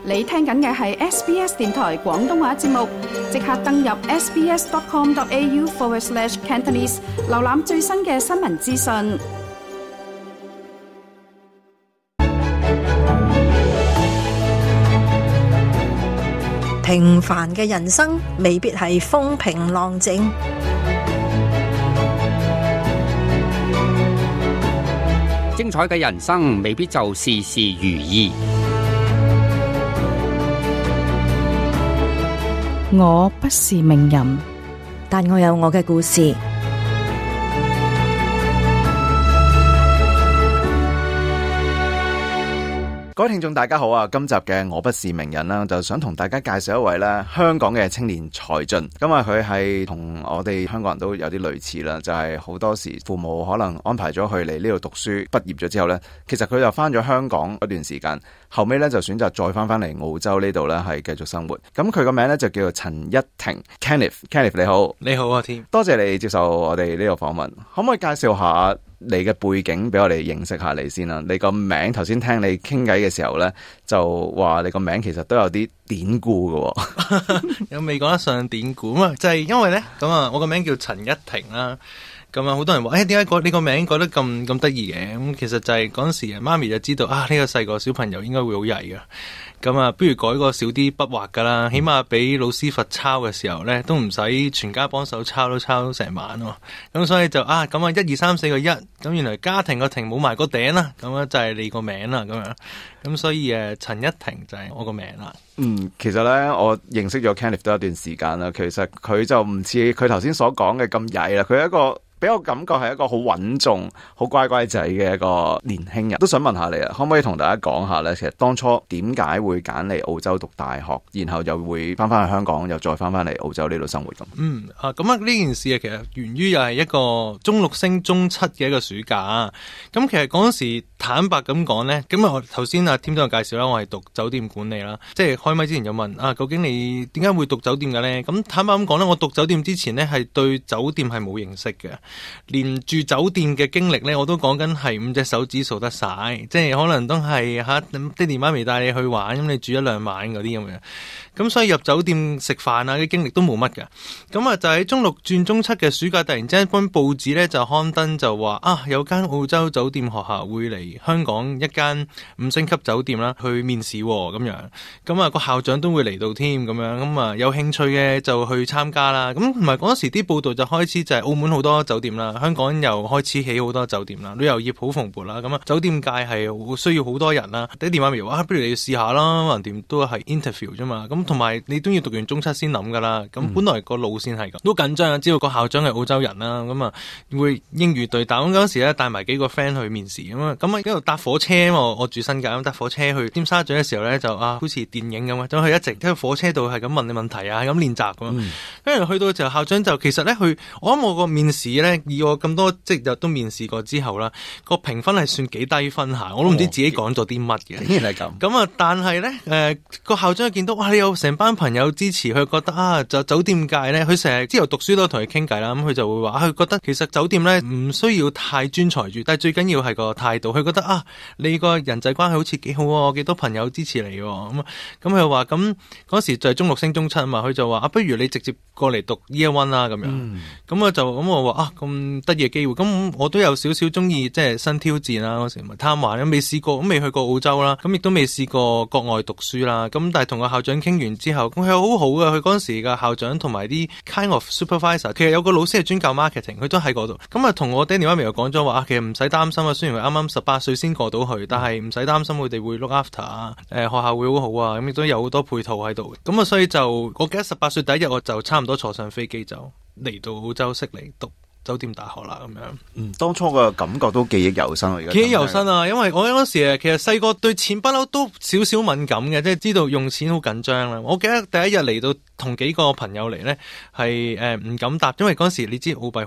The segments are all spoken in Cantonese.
你聽緊嘅係 SBS 電台廣東話節目，即刻登入 sbs.com.au/Cantonese 瀏覽最新嘅新聞資訊。 平凡嘅人生未必係風平浪靜， 精彩嘅人生未必就事事如意。 我不是名人， 但我有我嘅故事。 各位聽眾大家好啊，今集嘅我不是名人啦，就想同大家介紹一位咧香港嘅青年才俊。咁啊，佢係同我哋香港人都有啲類似啦，就係好多時父母可能安排咗佢嚟呢度讀書，畢業咗之後咧，其實佢就翻咗香港一段時間，後尾咧就選擇再翻嚟澳洲呢度咧係繼續生活。咁佢個名咧就叫做陳一霆 Kenneth 你好。 你好啊，添， 多謝你接受我哋呢個訪問，可唔可以介紹下你嘅背景俾我哋認識下你先啦？你個名頭先聽你傾偈嘅時候咧，就話你個名其實都有啲典故嘅。 有未講得上典故啊？就係因為咧咁啊，我個名叫陳一霆啦。咁啊，好多人話點解你個名改得咁得意嘅？咁其實就係嗰陣時媽咪就知道呢個細個小朋友應該會好曳嘅。咁啊，不如改個少啲筆畫噶啦，起碼俾老師罰抄嘅時候咧，都唔使全家幫手抄，都抄成晚喎。咁所以就咁啊1、2、3、4個1，咁原來家庭個庭冇埋個頂啦，咁啊就係你個名啦，咁樣。咁所以陳一霆就係我個名啦。 其實咧我認識咗 Kenneth 都有一段時間啦，其實佢就唔似佢頭先所講嘅咁曳啦，佢係一個俾我感覺係一個好穩重、好乖乖仔嘅一個年輕人。都想問下你啊，可唔可以同大家講下咧？其實當初點解會揀嚟澳洲讀大學，然後又會翻去香港，又再翻嚟澳洲呢度生活咁？ 咁呢件事其實源於又係一個中6升中7嘅一個暑假。咁其實嗰陣時坦白咁講咧，咁我頭先添都有介紹啦，我係讀酒店管理啦。即係開麥之前就問究竟你點解會讀酒店嘅咧？咁坦白咁講咧，我讀酒店之前咧係對酒店係冇認識嘅。連住酒店嘅經歷咧，我都講緊係5隻手指數得晒，即係可能都係爹哋媽咪帶你去玩，咁你住1、2晚嗰啲咁樣。咁所以入酒店食飯啲經歷都冇乜㗎。咁就喺中6轉中7嘅暑假，突然之間本報紙咧就刊登就話有間澳洲酒店學校會嚟香港一間5星級酒店啦去面試咁樣。咁個校長都會嚟到添咁樣。咁有興趣嘅就去參加啦。咁同埋嗰時啲報道就開始就係澳門好多酒店啦，香港又開始起好多酒店啦，旅遊業好蓬勃啦。咁酒店界係需要好多人啦。爹哋媽咪話不如你要試下啦，橫掂都係 interview 啫嘛。咁同埋你都要讀完中7先諗噶啦。咁本來個路線係咁，都緊張啊！知道個校長係澳洲人啦，咁會英語對答。咁嗰時咧帶埋幾個 friend 去面試咁一路搭火車，我住新界咁搭火車去尖沙咀嘅時候咧就好似電影咁啊，咁佢一直喺火車度係咁問你問題啊，係咁練習咁。跟住去到就校長就其實咧我諗我個面試咧以我咁多即係都面試過之後啦，個評分係算幾低分下，我都唔知自己講咗啲乜嘅。 竟然係咁。 咁但係咧個校長見到你有成班朋友支持，佢覺得就酒店界咧，佢成日之後讀書都同佢傾偈啦。咁佢就會話佢覺得其實酒店咧唔需要太專才住，但係最緊要係個態度。佢覺得你個人際關係好似幾好喎，幾多朋友支持你喎。咁佢話咁嗰時就係中6升中7啊嘛，佢就話不如你直接過嚟讀 Year 1啦咁樣。我話咁得意嘅機會，咁我都有少少中意即係新挑戰啦。嗰時咪貪玩，咁未試過，咁未去過澳洲啦，咁亦都未試過國外讀書啦。咁但係同個校長傾完之後，咁佢好好嘅。佢嗰陣時嘅校長同埋啲 kind of supervisor， 其實有個老師係專教 marketing， 佢都喺嗰度。咁同我爹哋媽咪又講咗話，其實唔使擔心啊。雖然佢啱啱18歲先過到去，但係唔使擔心，佢哋會 look after 學校會好好啊。咁亦都有好多配套喺度。咁所以就我記得18歲第一日，我就差唔多坐上飛機就嚟到澳洲悉尼讀酒店大學啦咁樣。 當初個感覺都記憶猶新。而家記憶猶新啊，因為我嗰時其實細個對錢不嬲都少少敏感嘅，即係知道用錢好緊張啦。我記得第一日嚟到同幾個朋友嚟咧係唔敢答，因為嗰時你知澳幣好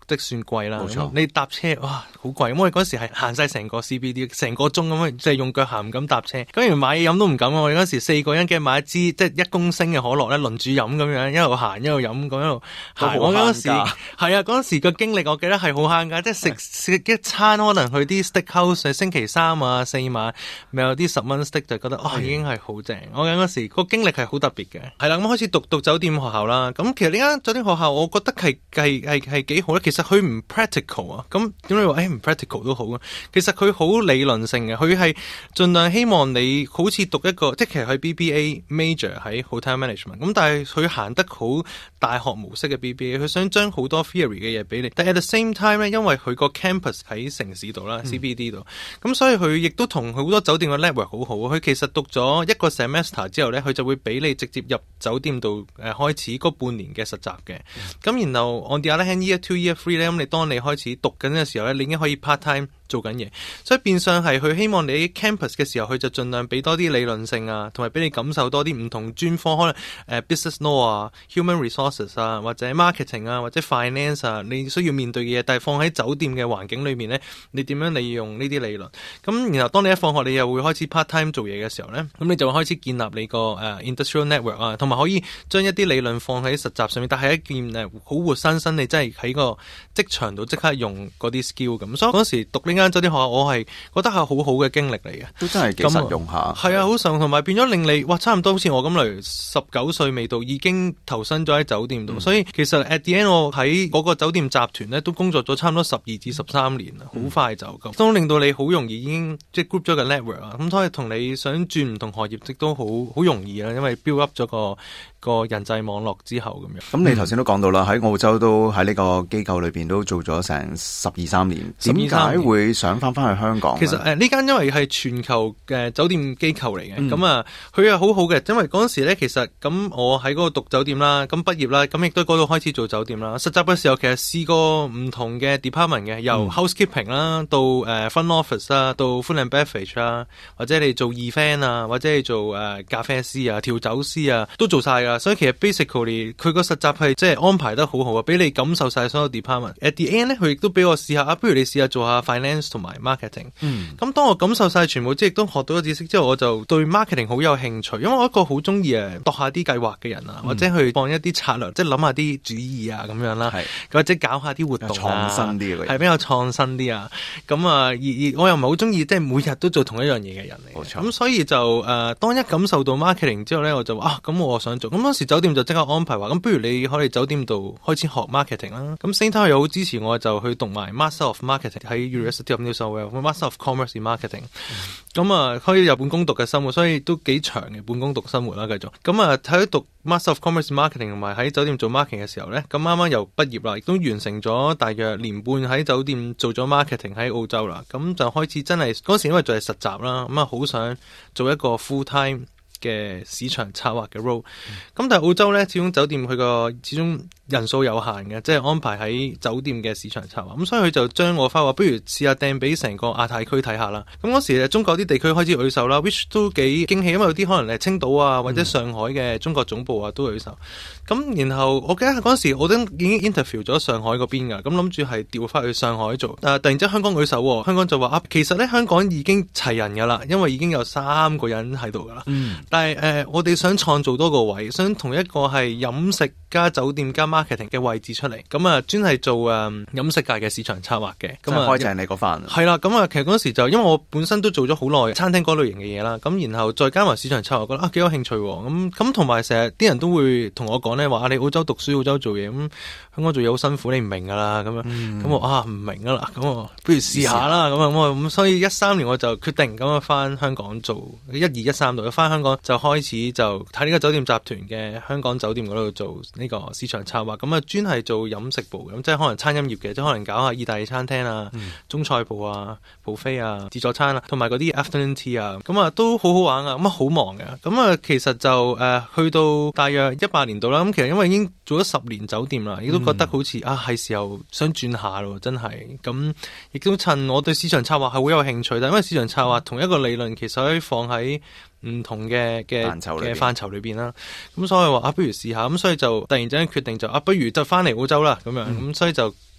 的算貴啦。 冇錯， 你搭車哇好貴，咁我哋嗰時係行晒成個 CBD 成個鐘咁樣，即係用腳行唔敢搭車。咁連買嘢飲都唔敢啊！我哋嗰時4個人嘅買一支即係1公升嘅可樂咧，輪住飲咁樣，一路行一路飲咁一路行。我嗰時係啊，嗰時個經歷我記得係好慳㗎，即係食一餐可能去啲 steakhouse， 星期3啊4晚咪有啲10蚊 steak 就覺得已經係好正。我嗰時個經歷係好特別嘅。係啦，咁開始讀酒店學校啦。咁其實呢間酒店學校我覺得係幾好咧。其實佢唔 practical 啊。咁點解話唔 practical 都好啊？其實佢好理論性嘅，佢係盡量希望你好似讀一個，即係其實係 BBA major 喺 hotel management。咁但係佢行得好大學模式嘅 BBA， 佢想將好多 theory 嘅嘢俾你。但係 at the same time 咧，因為佢個 campus 喺城市度啦，CBD 度，咁所以佢亦都同好多酒店嘅 network 好好。佢其實讀咗一個 semester 之後咧，佢就會俾你直接入酒店度開始嗰半年嘅實習嘅。咁然後 on the other hand year 2 year 3咧，咁你當你開始讀緊嘅時候咧，你已經可以 part time 做緊嘢，所以變相係佢希望你喺 campus 嘅時候，佢就盡量俾多啲理論性啊，同埋俾你感受多啲唔同專科，可能business law 啊、human resources 啊，或者 marketing 啊，或者 finance 啊，你需要面對嘅嘢，但係放喺酒店嘅環境裏面咧，你點樣利用呢啲理論？咁然後當你一放學，你又會開始 part time 做嘢嘅時候咧，咁你就會開始建立你個industrial network 啊，同埋可以將一啲理論放喺實習上面，但係一件好活生生，你真係喺個職場度即刻用嗰啲 skill 咁。所以嗰時讀呢間酒店學校，我係覺得係好好嘅經歷嚟嘅， 都真係幾實用下。 係啊，好實用，同埋變咗令你差唔多好似我咁嚟19歲未到，已經投身咗喺酒店度。所以其實 at the end 我喺嗰個酒店集團咧都工作咗差唔多12至13年啦，好快就咁，都令到你好容易已經即係 group 咗個 network 啊。咁所以同你想轉唔同行業亦都好容易啦，因為 build up 咗個人際網絡之後咁樣。 咁你頭先都講到啦，喺澳洲都喺呢個機構裏邊都做咗成12-13年，點解會想翻去香港？ 其實呢間因為係全球嘅酒店機構嚟嘅，咁佢係好好嘅，因為嗰陣時咧其實咁我喺嗰度讀酒店啦，咁畢業啦，咁亦都嗰度開始做酒店啦。實習嘅時候其實試過唔同嘅 department 嘅，由 housekeeping 啦，到front office 啦，到 food and beverage 啦，或者你做 event 啊，或者你做咖啡師啊、調酒師啊，都做晒㗎。所以其實 basically 佢個實習係即係安排得好好啊，俾你感受晒所有 department。At the end 咧，佢亦都俾我試下不如你試下做下 finance 同埋 marketing。咁當我感受晒全部，即係亦都學到咗知識之後，我就對 marketing 好有興趣，因為我一個好中意度下啲計劃嘅人啊，或者去放一啲策略，即係諗下啲主意啊咁樣啦，或者搞下啲活動啊， 創新啲嘅， 係比較創新啲啊。咁而我又唔係好中意即係每日都做同一樣嘢嘅人嚟。冇錯。咁所以就當一感受到 marketing 之後咧，我就話咁我想做。咁當時酒店就即刻安排話，咁不如你可以酒店度開始學 marketing 啦。咁 same time 又好支持我，就去讀埋 Master of Marketing 喺 University of New South Wales，Master of Commerce in Marketing。咁可以有半工讀嘅生活，所以都幾長嘅半工讀生活啦。繼續咁喺讀 Master of Commerce in Marketing 同埋喺酒店做 marketing 嘅時候咧，咁啱啱又畢業啦，亦都完成咗大約年半喺酒店做咗 marketing 喺澳洲啦。咁就開始真係嗰時因為就係實習啦，咁好想做一個 full time嘅市場策劃嘅 role。咁但係澳洲咧，始終酒店佢個始終人數有限嘅，即係安排喺酒店嘅市場策劃。咁所以佢就將我翻話，不如試下掟俾成個亞太區睇下啦。咁嗰時中國啲地區開始舉手啦 ，which 都幾驚喜，因為有啲可能係青島啊或者上海嘅中國總部啊都舉手。咁然後我記得嗰時我都已經 interview 咗上海嗰邊㗎，咁諗住係調翻去上海做。突然之間香港舉手，香港就話其實咧香港已經齊人㗎啦，因為已經有3個人喺度㗎啦。但係我哋想創造多個位，想同一個係飲食加酒店加marketing 嘅位置出嚟，咁專係做飲食界嘅市場策劃嘅。咁開正你嗰份。係啦，咁其實嗰時就因為我本身都做咗好耐餐廳嗰類型嘅嘢啦，咁然後再加埋市場策劃，覺得幾有興趣喎。咁同埋成日啲人都會同我講咧話你澳洲讀書澳洲做嘢，咁香港做嘢好辛苦，你唔明㗎啦咁樣。咁我唔明㗎啦，咁我不如試下啦咁所以13年我就決定咁樣翻香港做12-13度，翻香港就開始就睇呢個酒店集團嘅香港酒店嗰度做呢個市場策劃，咁專係做飲食部，咁即係可能餐飲業嘅，即係可能搞下意大利餐廳啊、中菜部啊、buffet啊、自助餐啊，同埋嗰啲 afternoon tea 啊，咁都好好玩啊，咁好忙嘅，咁其實就去到大約18年度啦，咁其實因為已經做咗10年酒店啦，亦都覺得好似係時候想轉下咯，真係，咁亦都趁我對市場策劃係好有興趣，但因為市場策劃同一個理論其實可以放喺唔同嘅範疇裏邊啦，咁所以話不如試下，咁所以就突然之間決定就不如就翻嚟澳洲啦咁樣，咁所以就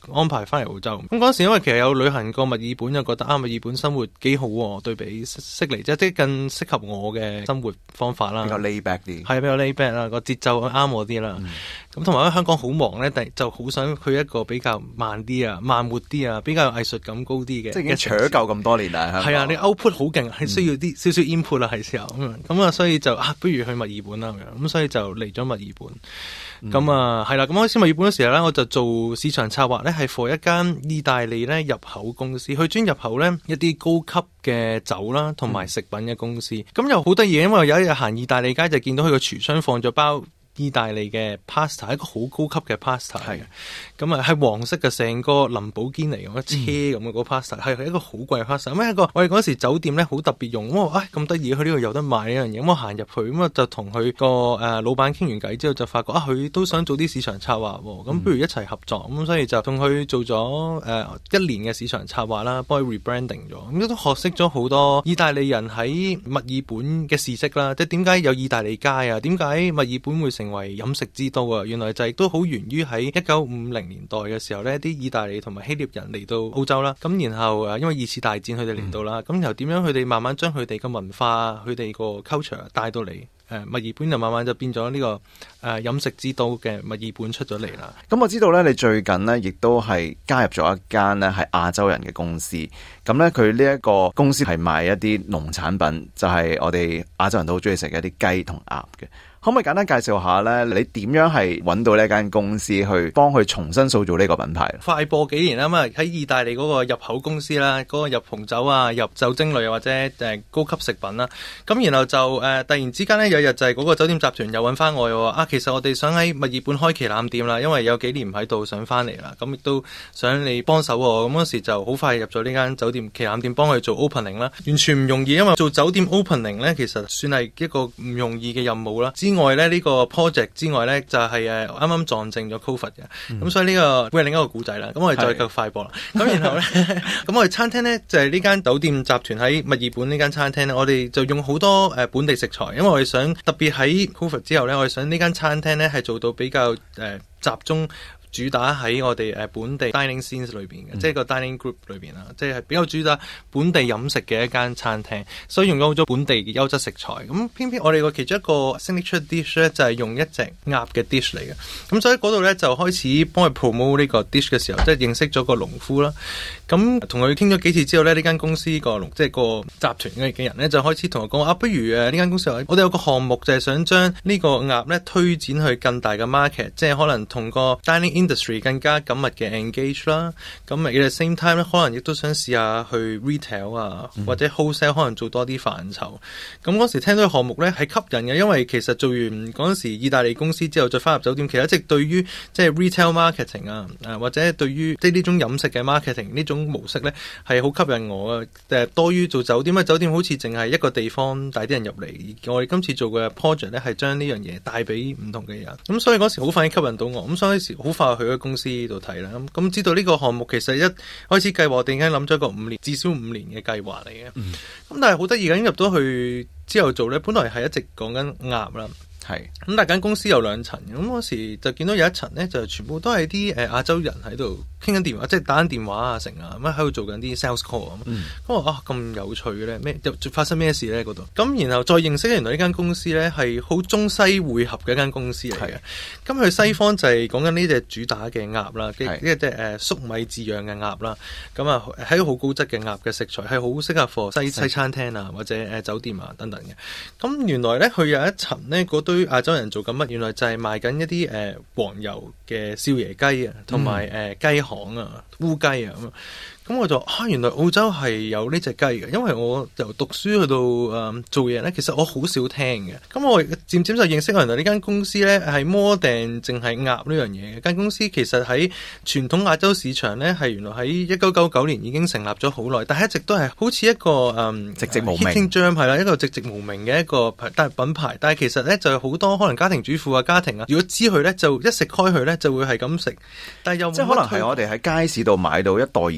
安排翻嚟澳洲。咁嗰時因為其實有旅行過墨爾本，就覺得墨爾本生活幾好喎，對比悉尼即係更適合我嘅生活方法啦。 比較 lay back 啲， 係比較 lay back 啦，個節奏啱我啲啦。咁同埋喺香港好忙咧，但就好想去一個比較慢啲啊、慢活啲啊、比較藝術感高啲嘅。 即係已經搶夠咁多年啦。係啊，你 output 好勁，係需要啲少少 input 啦，係時候咁啊，所以就不如去墨爾本啦咁，所以就嚟咗墨爾本。咁係啦，咁開始墨爾本嘅時候咧，我就做市場策劃咧，係 for 一間意大利咧入口公司，去專入口咧一啲高級嘅酒啦，同埋食品嘅公司。咁又好得意，因為有一日行意大利街就見到佢個櫥窗放咗包意大利嘅 pasta， 一個好高級嘅 pasta 嚟嘅。咁啊係黃色嘅，成個林寶堅尼咁嘅車咁嘅個 pasta， 係一個好貴嘅 pasta。咁一個我哋嗰時酒店咧好特別用，咁得意，佢呢度有得賣呢樣嘢。咁我行入去，咁啊就同佢個老闆傾完偈之後，就發覺佢都想做啲市場策劃，咁不如一齊合作。咁所以就同佢做咗1年嘅市場策劃啦，幫佢 rebranding 咗。咁都學識咗好多意大利人喺墨爾本嘅事蹟啦，即係點解有意大利街啊？點解墨爾本會成為飲食之都啊？原來就係都好源於喺1950年代嘅時候呢，啲意大利同埋希臘人嚟到澳洲啦，咁然後因為2次大戰佢哋嚟到啦，咁又點樣佢哋慢慢將佢哋嘅文化、佢哋個 culture 帶到嚟墨爾本，就慢慢就變咗呢個飲食之都嘅墨爾本出咗嚟啦。 咁我知道呢，你最近呢亦都係加入咗一間呢係亞洲人嘅公司，咁呢，佢呢一個公司係賣一啲農產品，就係我哋亞洲人都好中意食嘅一啲雞同鴨嘅。可唔可以簡單介紹下咧？你點樣係揾到呢間公司去幫佢重新塑造呢個品牌？ 快播幾年啦嘛，喺意大利嗰個入口公司啦，嗰個入紅酒啊、入酒精類或者高級食品啦。咁然後就突然之間咧，有日就係嗰個酒店集團又揾翻我喎。其實我哋想喺墨爾本開旗艦店啦，因為有幾年唔喺度，想翻嚟啦。咁亦都想你幫手喎。咁嗰時就好快入咗呢間酒店旗艦店，幫佢做 opening 啦。完全唔容易，因為做酒店 opening 咧，其實算係一個唔容易嘅任務啦。之外咧，呢個 project 之外咧，就係啱啱撞正咗 Covid 嘅，咁所以呢個會係另一個故仔啦。咁我哋再繼續快播啦。咁然後咧，咁我哋餐廳咧就係呢間酒店集團喺墨爾本呢間餐廳咧，我哋就用好多本地食材，因為我哋想特別喺 Covid 之後咧，我哋想呢間餐廳咧係做到比較集中。主打喺我哋本地 dining scenes 裏邊嘅，即係個 dining group 裏邊啦，即係比較主打本地飲食嘅一間餐廳，所以用咗好多本地嘅優質食材。咁偏偏我哋個其中一個 signature dish 咧就係用一隻鴨嘅 dish 嚟嘅。咁所以嗰度咧就開始幫佢 promote 呢個 dish 嘅時候，即係認識咗個農夫啦。咁同佢傾咗幾次之後咧，呢間公司即係個集團嘅人咧就開始同我講不如呢間公司我哋有個項目就係想將呢個鴨咧推展去更大嘅 market， 即係可能同個 dining industry 更加緊密嘅 engage 啦。咁at the same time 咧，可能亦都想試下去 retail 啊，或者 wholesale 可能做多啲範疇。咁嗰時聽到個項目咧係吸引嘅，因為其實做完嗰陣時意大利公司之後再翻入酒店，其實一直對於即係 retail marketing 啊，或者對於即係呢種飲食嘅 marketing 呢種模式咧係好吸引我嘅。多於做酒店，因為酒店好似淨係一個地方帶啲人入嚟，而我哋今次做嘅 project 咧係將呢樣嘢帶俾唔同嘅人。咁所以嗰時好快吸引到我，咁所以嗰時好快去咗公司度睇啦。咁知道呢個項目其實一開始計劃，我哋已經諗咗一個5年，至少5年嘅計劃嚟嘅。咁但係好得意嘅，入到去之後做咧，本來係一直講緊鴨啦。係咁，但係間公司有2層，咁嗰時就見到有一層咧，就全部都係啲亞洲人喺度傾緊電話，即係打緊電話啊成啊，咁喺度做緊啲 sales call 咁。咁我咁有趣嘅咧，咩又發生咩事咧嗰度？咁然後再認識原來呢間公司咧係好中西匯合嘅一間公司嚟嘅。咁佢西方就係講緊呢隻主打嘅鴨啦，呢隻粟米飼養嘅鴨啦。咁啊係一個好高質嘅鴨嘅食材，係好適合 for 西餐廳啊或者酒店啊等等嘅。咁原來咧佢有一層咧對亞洲人做緊乜？原來就係賣緊一啲黃油嘅少爺雞啊，同埋雞項啊、烏雞啊咁。咁我就原來澳洲係有呢隻雞嘅，因為我由讀書去到做嘢咧，其實我好少聽嘅。咁我漸漸就認識原來呢間公司咧係more than淨係鴨呢樣嘢嘅。間公司其實喺傳統亞洲市場咧係原來喺1999年已經成立咗好耐，但係一直都係好似一個寂寂無名係啦，一個寂寂無名嘅一個品牌。但係其實咧就好多可能家庭主婦啊、家庭啊，如果知佢咧就一食開佢咧就會係咁食，但係又即係可能係我哋喺街市度買到一袋二袋嗰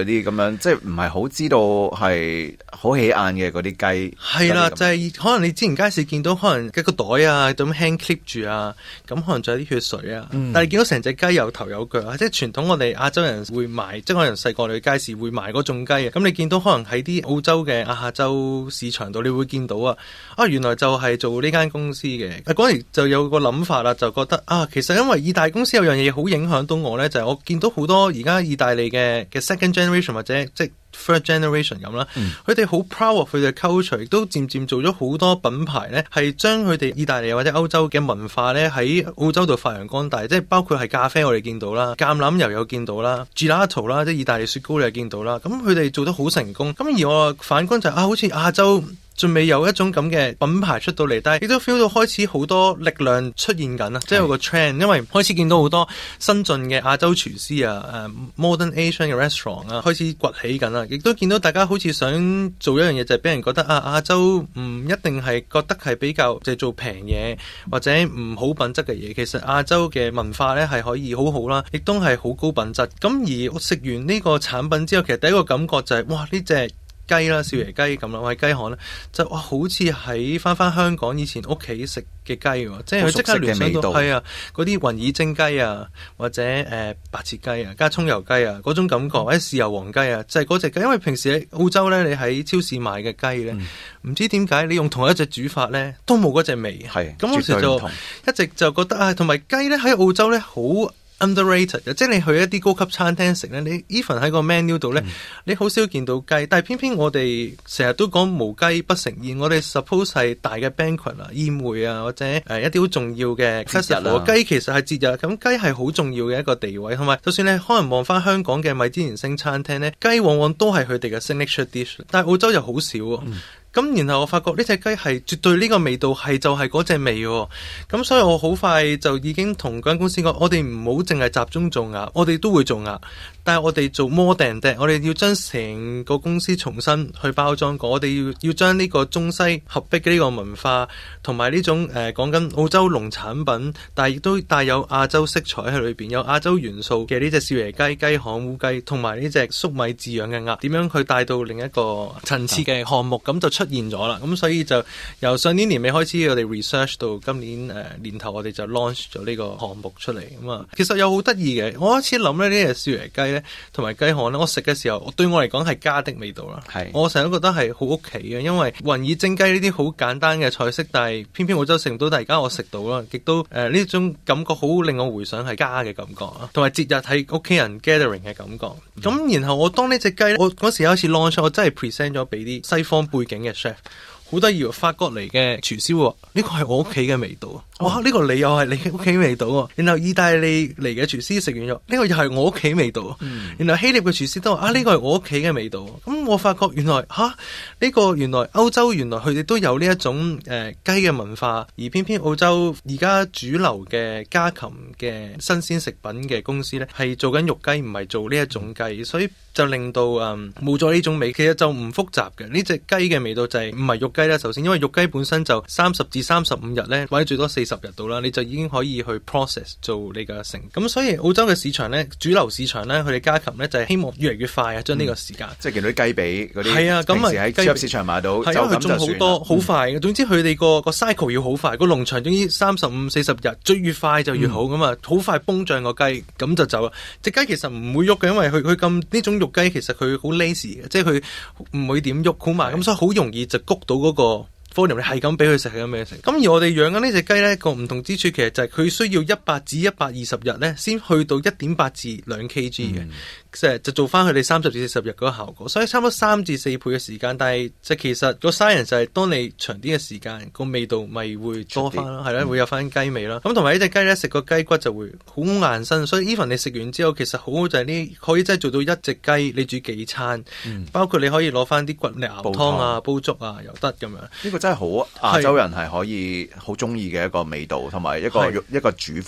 嗰啲咁樣，即係唔係好知道係好起眼嘅嗰啲雞。 係啦，就係可能你之前街市見到可能一個袋啊，咁 hand clip 住啊，咁可能仲有啲血水啊，但係你見到成隻雞有頭有腳啊，即係傳統我哋亞洲人會賣，即係可能細個你去街市會賣嗰種雞啊，咁你見到可能喺啲澳洲嘅亞洲市場度，你會見到啊，原來就係做呢間公司嘅。嗰時就有個諗法啦，就覺得其實因為意大利公司有樣嘢好影響到我咧，就係我見到好多而家意大利嘅 second generation 或者即係 third generation 咁啦，佢哋好 proud of 佢哋 culture， 亦都漸漸做咗好多品牌咧，係將佢哋意大利或者歐洲嘅文化咧喺澳洲度發揚光大，即係包括係咖啡我哋見到啦，橄欖油有見到啦 ，gelato 啦，即係意大利雪糕你又見到啦，咁佢哋做得好成功。咁而我反觀就係好似亞洲仲未有一種咁嘅品牌出到嚟，但係亦都 feel 到開始好多力量出現緊啦，即係有個 trend， 因為開始見到好多新進嘅亞洲廚師啊，modern Asian 嘅 restaurant 啊，開始崛起緊啦，亦都見到大家好似想做一樣嘢，就係俾人覺得亞洲唔一定係覺得係比較就係做平嘢或者唔好品質嘅嘢，其實亞洲嘅文化咧係可以好好啦，亦都係好高品質。咁而我食完呢個產品之後，其實第一個感覺就係哇呢隻雞啦，少爺雞咁啦，我喺雞行咧就好似喺翻香港以前屋企食嘅雞喎，即係佢即刻聯想到係啊嗰啲雲耳蒸雞啊，或者白切雞啊，加葱油雞啊嗰種感覺，或者豉油黃雞啊，就係嗰隻雞。因為平時喺澳洲咧，你喺超市買嘅雞咧，唔知點解你用同一隻煮法咧，都冇嗰隻味。係咁，嗰時就一直就覺得同埋雞咧喺澳洲咧好underrated 嘅，即係你去一啲高級餐廳食咧，你 even 喺個 menu 度咧，你好少見到雞，但係偏偏我哋成日都講無雞不成宴，我哋 suppose 係大嘅 banquet 啊、宴會啊，或者一啲好重要嘅節日啊，雞其實係節日，咁雞係好重要嘅一個地位，同埋就算你可能望翻香港嘅米芝蓮星餐廳咧，雞往往都係佢哋嘅 signature dish， 但係澳洲又好少喎。咁然後我發覺呢隻雞係絕對呢個味道係就係嗰隻味喎，咁所以我好快就已經同嗰間公司講，我哋唔好淨係集中做鴨，我哋都會做鴨，但係我哋做 more than that，我哋要將成個公司重新去包裝過，我哋要將呢個中西合璧嘅呢個文化同埋呢種講緊澳洲農產品，但係亦都帶有亞洲色彩喺裏邊，有亞洲元素嘅呢隻少爺雞、雞項烏雞同埋呢隻粟米飼養嘅鴨，點樣去帶到另一個層次嘅項目，咁就出現咗啦。咁所以就由上年年尾開始，我哋 research 到今年年頭，我哋就 launch 咗呢個項目出嚟。咁啊，其實又好得意嘅。我開始諗咧，呢隻少爺雞咧同埋雞項咧，我食嘅時候，對我嚟講係家的味道啦。係，我成日都覺得係好屋企嘅，因為雲耳蒸雞呢啲好簡單嘅菜式，但係偏偏澳洲食唔到，但係而家我食到啦，亦都呢種感覺好令我回想係家嘅感覺啊，同埋節日係屋企人 gathering 嘅感覺。咁然後我當呢隻雞，我嗰時開始 launch， 我真係 present 咗俾啲西方背景嘅 chef。好得意喎！法國嚟嘅廚師喎，呢個係我屋企嘅味道啊！哇，呢個你又係你屋企味道喎。然後意大利嚟嘅廚師食完咗，呢個又係我屋企味道啊！然後希臘嘅廚師都話呢個係我屋企嘅味道。咁我發覺原來呢個原來歐洲原來佢哋都有呢一種雞嘅文化，而偏偏澳洲而家主流嘅家禽嘅新鮮食品嘅公司咧，係做緊肉雞，唔係做呢一種雞，所以就令到冇咗呢種味。其實就唔複雜嘅，呢隻雞嘅味道就係唔係肉雞啦。首先因為肉雞本身就30至35日咧，或者最多40日到啦，你就已經可以去 process 做你嘅成。咁所以澳洲嘅市場咧，主流市場咧，佢哋家禽咧就係希望越嚟越快啊，將呢個時間。即係見到啲雞髀嗰啲，係啊，咁啊喺超級市場買到，係因為佢種好多，好快嘅。總之佢哋個 cycle 要好快，個農場總之35、40日，最越快就越好咁啊，好快崩脹個雞，咁就走啦。隻雞其實唔會喐嘅，因為佢咁呢種肉雞其實佢好 lazy 嘅，即係佢唔會點喐，好慢，咁所以好容易就谷到嗰個 volume， 你係咁俾佢食，係咁俾佢食。咁而我哋養緊呢隻雞咧，個唔同之處其實就係佢需要100至120日咧，先去到1.8至2 kg 嘅。就做翻佢哋30至40日嗰個效果，所以差唔多3至4倍嘅時間。但係即係其實個 science 就係當你長啲嘅時間，個味道咪會多翻咯，係啦，會有翻雞味啦。咁同埋呢隻雞咧，食個雞骨就會好硬身，所以 even 你食完之後，其實好好就係呢，可以真係做到一隻雞你煮幾餐，包括你可以攞翻啲骨嚟熬湯啊、煲粥啊又得咁樣。呢個真係好亞洲人係可以好中意嘅一個味道，同埋一個煮法。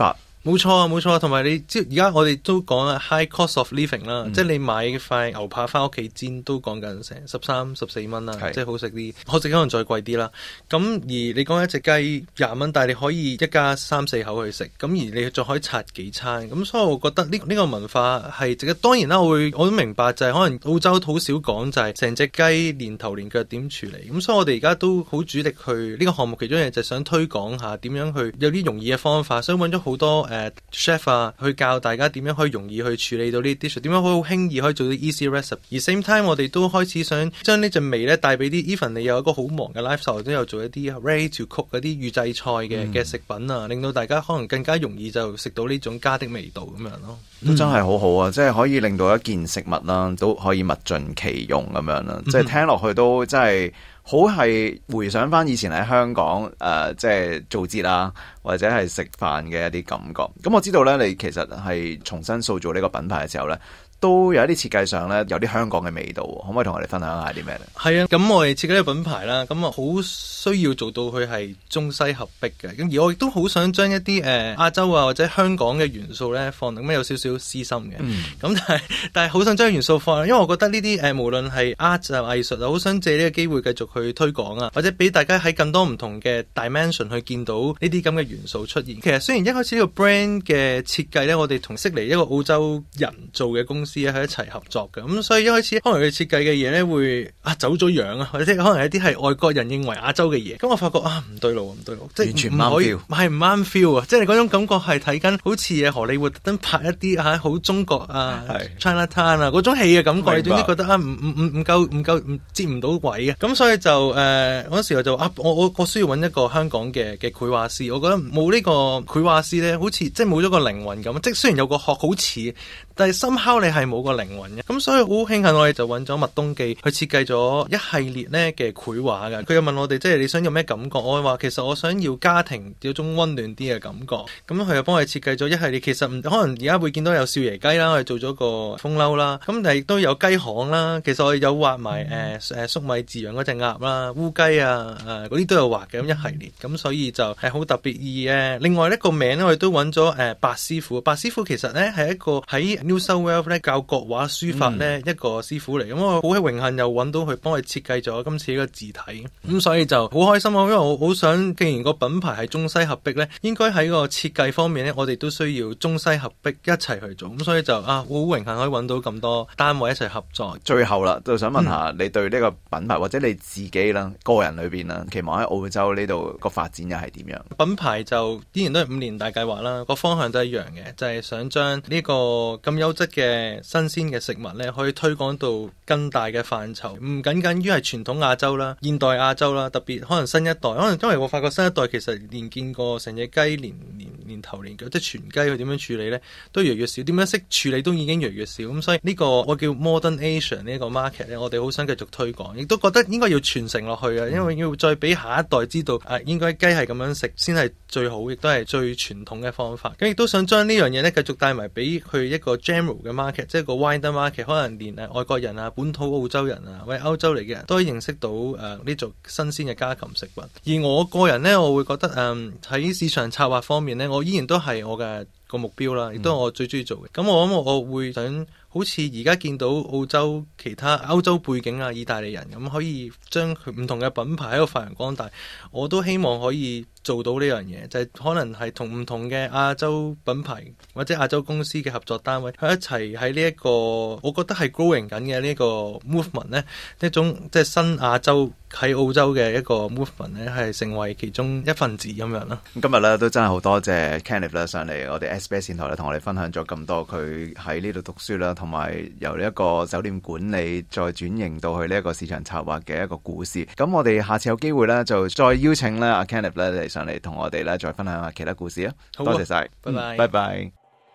冇錯，同埋你知而家我哋都講啦 high cost of living 啦，即係你買塊牛扒翻屋企煎都講緊成13-14蚊啦，即係好食啲，可食可能再貴啲啦。咁而你講一隻雞20蚊，但係你可以一家3-4口去食，咁而你再可以拆幾餐，咁所以我覺得呢個文化係值得。當然啦，我都明白就係可能澳洲好少講就係成隻雞連頭連腳點處理，咁所以我哋而家都好主力去呢個項目，其中一樣就係想推廣下點樣去有啲容易嘅方法，所以揾咗好多chef 啊，去教大家點樣可以容易去處理到呢啲 dish， 點樣可以好輕易可以做到 easy recipe。而 same time 我哋都開始想將呢隻味咧帶俾啲 even 你有一個好忙嘅 lifestyle， 都有做一啲 ready to cook 嗰啲預製菜嘅食品啊，令到大家可能更加容易就食到呢種家的味道咁樣咯。 都真係好好啊！即係可以令到一件食物啦，都可以物盡其用咁樣啦。即係聽落去都真係好係回想翻以前喺香港即係做節啊，或者係食飯嘅一啲感覺。咁我知道咧，你其實係重新塑造呢個品牌嘅時候咧，都有一啲設計上咧有啲香港嘅味道，可唔可以同我哋分享下啲咩咧？係啊， 咁我哋設計呢個品牌啦，咁啊好需要做到佢係中西合璧嘅。咁而我亦都好想將一啲亞洲啊或者香港嘅元素咧放，咁有少少私心嘅。咁但係好想將元素放，因為我覺得呢啲無論係 art 啊藝術啊，好想借呢個機會繼續去推廣啊，或者俾大家喺更多唔同嘅 dimension 去見到呢啲咁嘅元素出現。其實雖然一開始呢個 brand 嘅設計咧，我哋同悉尼一個澳洲人做嘅公司喺一齊合作嘅，咁所以一開始可能佢設計嘅嘢咧會走咗樣啊，或者可能有啲係外國人認為亞洲嘅嘢，咁我發覺唔對路，即係完全唔啱 feel，係唔啱 feel 啊！即係你嗰種感覺係睇緊好似荷里活特登拍一啲好中國啊 Chinatown 啊嗰種戲嘅感覺，你總之覺得唔夠接唔到位嘅，咁所以就嗰時候就我需要揾一個香港嘅繪畫師，我覺得冇呢個繪畫師咧，好似即係冇咗個靈魂咁，即係雖然有個殼好似，但係 somehow你係冇個靈魂嘅，咁所以好慶幸我哋就揾咗麥東記去設計咗一系列咧嘅繪畫嘅。佢又問我哋即係你想有咩感覺，我話其實我想要家庭有種溫暖啲嘅感覺，咁佢又幫我哋設計咗一系列，其實可能而家會見到有少爺雞啦，我哋做咗個風褸啦，咁但係亦都有雞項啦，其實我哋有畫埋粟米飼養嗰隻鴨啦、烏雞啊嗰啲都有畫嘅，咁一系列，咁所以就係好特別。而另外一個名咧，我哋都揾咗白師傅。白師傅其實咧係一個喺 New South Wales 咧教國畫書法咧一個師傅嚟，咁我好榮幸又揾到佢幫佢設計咗今次呢個字體，咁所以就好開心啊！因為我好想，既然個品牌係中西合璧咧，應該喺個設計方面咧，我哋都需要中西合璧一齊去做，咁所以就好榮幸可以揾到咁多單位一齊合作。 最後啦，就想問下你對呢個品牌或者你自己啦，個人裏邊啦，期望喺澳洲呢度個發展又係點樣？品牌就依然都係5年大計劃啦，個方向都係一樣嘅，就係想將呢個咁優質嘅新鮮嘅食物咧，可以推廣到更大嘅範疇，唔僅僅於係傳統亞洲啦、現代亞洲啦，特別可能新一代，可能因為我發覺新一代其實連見過成隻雞連頭連腳，即係全雞佢點樣處理咧，都越嚟越少，點樣識處理都已經越嚟越少，咁所以呢個我叫 Modern Asian 呢個 market 咧，我哋好想繼續推廣，亦都覺得應該要傳承落去啊，因為要再俾下一代知道應該雞係咁樣食先係最好，亦都係最傳統嘅方法。咁亦都想將呢樣嘢咧繼續帶埋俾佢一個 general 嘅 market， 即係個 wider market， 可能連外國人啊、本土澳洲人啊或者歐洲嚟嘅人都可以認識到呢種新鮮嘅家禽食品。而我個人咧，我會覺得喺市場策劃方面咧，我依然都係我嘅個目標啦，亦都係我最中意做嘅。咁我諗我會想好似而家見到澳洲其他歐洲背景啊、意大利人咁，可以將佢唔同嘅品牌喺度發揚光大。我都希望可以做到呢樣嘢，就係可能係同唔同嘅亞洲品牌或者亞洲公司嘅合作單位去一齊喺呢一個我覺得係 growing 緊嘅呢個 movement 咧，一種即係新亞洲喺澳洲嘅一個 movement 咧，係成為其中一份子咁樣啦。 今日咧都真係好多謝 Kenneth 啦上嚟我哋 SBS 電台咧，同我哋分享咗咁多佢喺呢度讀書啦，同埋由呢一個酒店管理再轉型到去呢一個市場策劃嘅一個故事。咁我哋下次有機會咧就再邀請咧阿 Kenneth 咧嚟上嚟同我哋咧再分享下其他故事啊！多謝晒， 拜拜， 拜拜。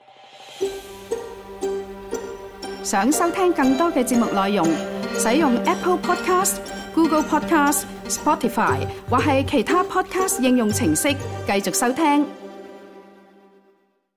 想收聽更多嘅節目內容，使用 Apple Podcast、Google Podcast、Spotify 或係其他 Podcast 應用程式繼續收聽。